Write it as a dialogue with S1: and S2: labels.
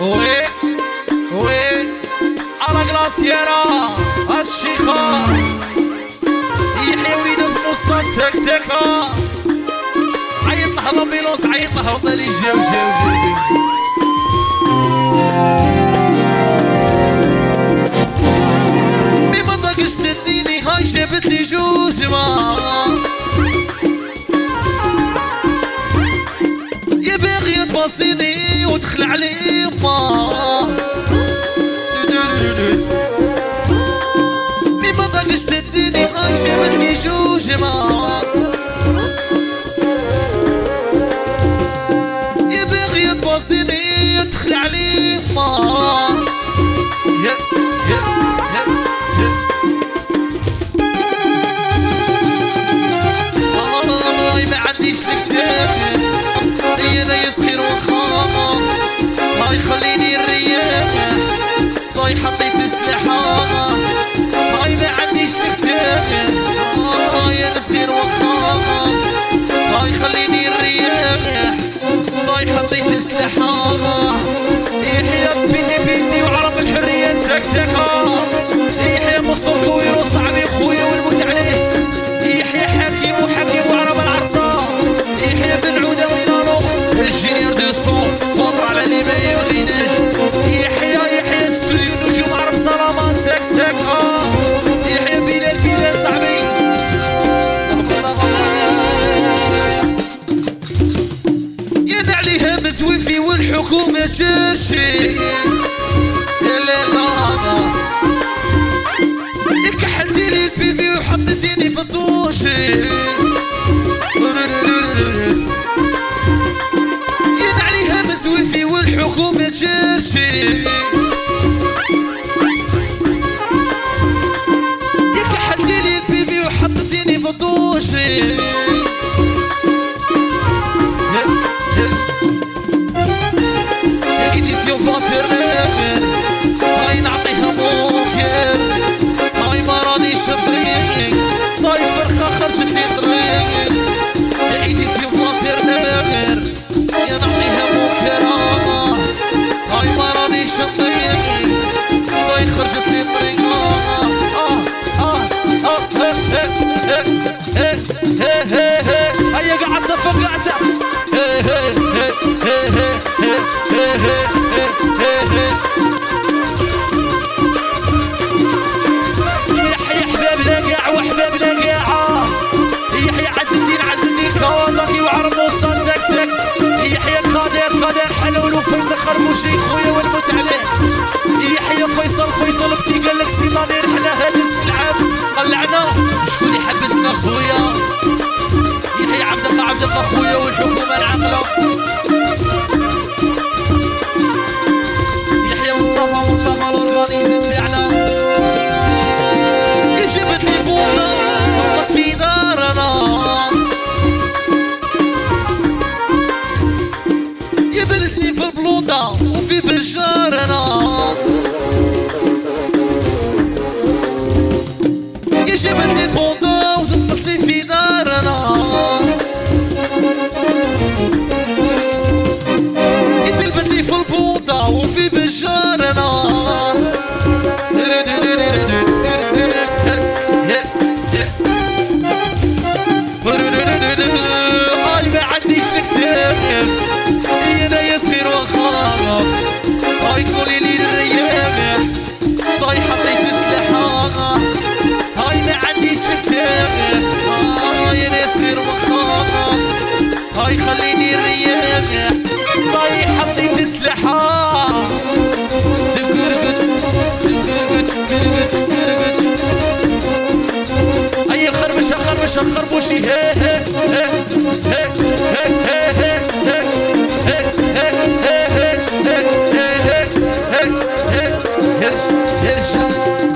S1: وي وي على كلاسيرا الشيخة يحيى وليدة الموسطى سكسكة عيط له لامبيلونس عيط له هما اللي جاو مي ما ضاقش تديني هاي جابت لي جوج ما يا باغية تباصيني ودخل علي ما مي ما ضاقش تديني هاي جابت لي جوج ما يا باغية تباصيني ودخل علي ما انا يسخر ونخاف هاي خليني الرياح صاي حطيت سلاحة هاي ما عنديش نكتاب هاي انا صغير ونخاف هاي خليني الرياح صاي حطيت سلاحة يحيى بيتي وعرب الحرية سكسكة يحيى مصر كوير وصاحبي خويا والموت عليه يحيى حكيم وعرب العرصة يحيى بن عودة وينانو الجينير دو صون وضر على اللي ما يبغيناش يحيى السوري نجوم عرب سلامة سك يحيى بلال صاحبي يا عليها مزوفي والحكومة شرشي يا لا كحلتي لي البيبي وحطيتيني في الدوشي مسويفي والحكومة شرشي يا كحلتي لي البيبي وحطتيني في الدوشي يا إديسيون فاتر هاي نعطيها موكر هاي ما رانيش بطريق صاير فرخة خرجت لي طريق يا إديسيون فاتر يا نعطيها موكر هاي ما رانيش بطريق صاير خرجت لي طريق هيا قاعد صفق قاعزة يحيى حبابنا قاع وحبابنا قاعة يحيى عز الدين كوازاكي وعرب موسطى سكسك يحيى قادر حلول وفيصل خربوشي خويا والموت عليه يحيى فيصل بتي قالك سي نادير حنا هاد السلعاب قلعنا شكون يحبسنا خويا يحيى عبد الله خويا والحكومة العقلة يحيى مصطفى الأورغانيزي تاعنا جبت لي بونا فقط في دارنا يبلتني في البلوطة وفي بجارنا جبت لي بونا وزبط لي في دارنا يتلبت لي في البوطة وفي بجارنا هاي ما عنديش نكتب انا يصير وخاف هاي قولي لي الرياح صاي حطيت سلاحة هاي ما عنديش نكتب هاي انا يصير وخاف هاي خليني الرياح صاي حطيت سلاحة هيا خربوشي هرش